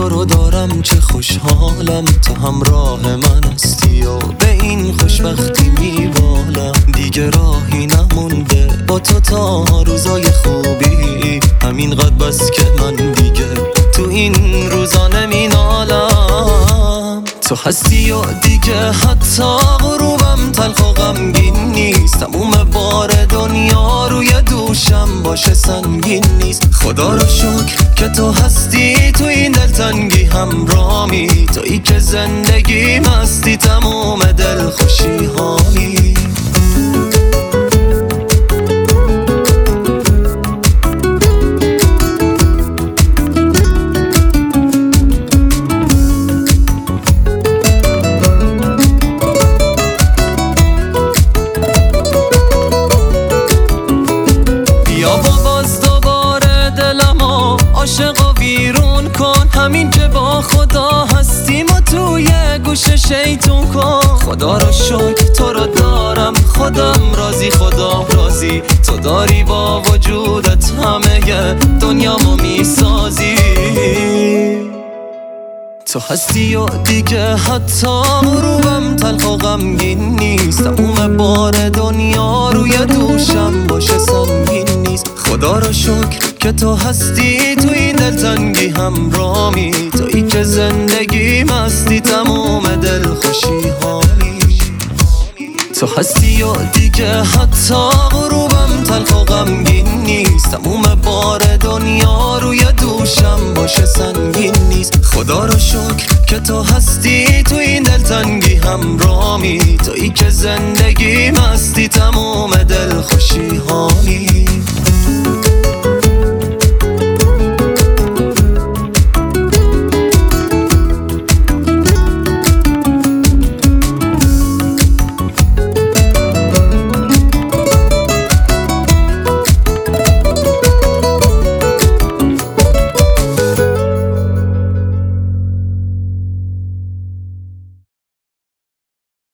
تو رو دارم چه خوشحالم، تو همراه من هستی و به این خوشبختی میبالم. دیگه راهی نمونده با تو تا روزای خوبی، همینقدر بس که من دیگه تو این روزا نمینالم. تو هستی و دیگه حتی غروبم تلخ و غمگین نیست، تموم بار دنیا روی دوشم باشه سنگین نیست. خدا رو شکر که تو هستی تو این دلتنگی همرامی، تویی که زندگی مستی تموم دل خوشی هامی. عاشق و ویرون کن، همین که با خدا هستیم و توی گوش شیطون کن. خدا رو شکر تو رو دارم، خودم راضی خدا راضی، تو داری با وجودت همه دنیامو میسازی. تو هستی و دیگه حتی غروبم تلخ و غمگین نیست، تموم بار دنیا روی دوشم باشه سنگین نیست. خدا رو شکر که تو هستی تو این دلتنگی همرامی، تویی که زندگی مستی تموم دل خوشی هامی. تو هستی و دیگه حتی غروبم تلخ و غمگین نیست، تموم بار دنیا روی دوشم باشه سنگین نیست. خدا رو شکر که تو هستی تو این دلتنگی همرامی، تویی که زندگی مستی تموم دل خوشی